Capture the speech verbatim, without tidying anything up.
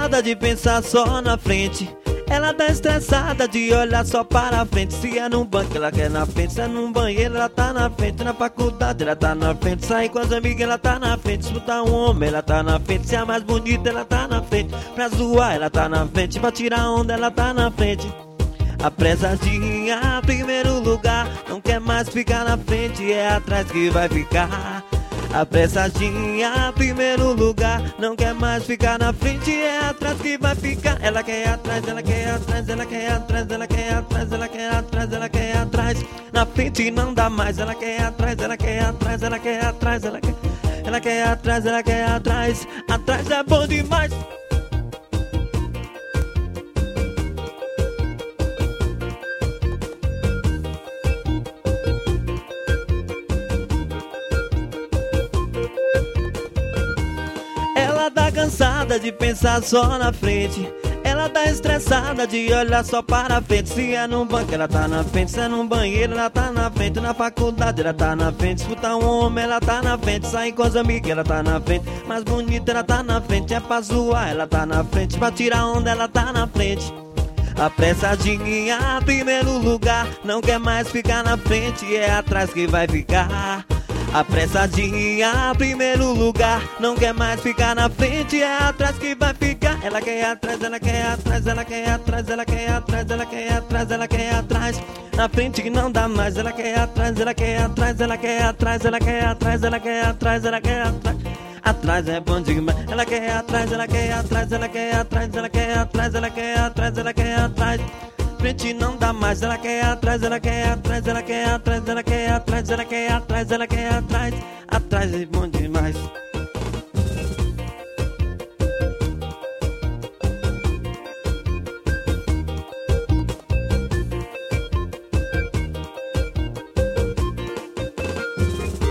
cansada de pensar só na frente. Ela tá estressada de olhar só para frente. Se é num banco, ela quer na frente. Se é num banheiro, ela tá na frente. Na faculdade, ela tá na frente. Sair com as amigas, ela tá na frente. Escutar um homem, ela tá na frente. Se é a mais bonita, ela tá na frente. Pra zoar, ela tá na frente. Pra tirar onda, ela tá na frente. Apressadinha, primeiro lugar. Não quer mais ficar na frente, é atrás que vai ficar. Apressadinha, primeiro lugar. Não quer mais ficar na frente, é atrás que vai ficar. Ela quer atrás, ela quer atrás, ela quer atrás, ela quer atrás, ela quer atrás, ela quer atrás. Na frente não dá mais, ela quer atrás, ela quer atrás, ela quer atrás, ela quer, ela quer atrás, ela quer atrás. Atrás é bom demais. Ela tá cansada de pensar só na frente. Ela tá estressada de olhar só para frente. Se é num banco, ela tá na frente. Se é num banheiro, ela tá na frente. Na faculdade, ela tá na frente. Escutar um homem, ela tá na frente. Sair com as amigas, ela tá na frente. Mais bonita, ela tá na frente. É pra zoar, ela tá na frente. Pra tirar onda, ela tá na frente. Apressadinha, primeiro lugar. Não quer mais ficar na frente, é atrás que vai ficar. Apressadinha, primeiro lugar. Não quer mais ficar na frente, é atrás que vai ficar. Ela quer atrás, ela quer atrás, ela quer atrás, ela quer atrás, ela quer atrás, ela quer atrás. Na frente que não dá mais, ela quer atrás, ela quer atrás, ela quer atrás, ela quer atrás, ela quer atrás, ela quer atrás. Atrás é bom demais. Ela quer atrás, ela quer atrás, ela quer atrás, ela quer atrás, ela quer atrás, ela quer atrás. Frente não dá mais, ela quer atrás, ela quer atrás, ela quer atrás, ela quer atrás, ela quer atrás, ela quer atrás. Atrás é bom demais.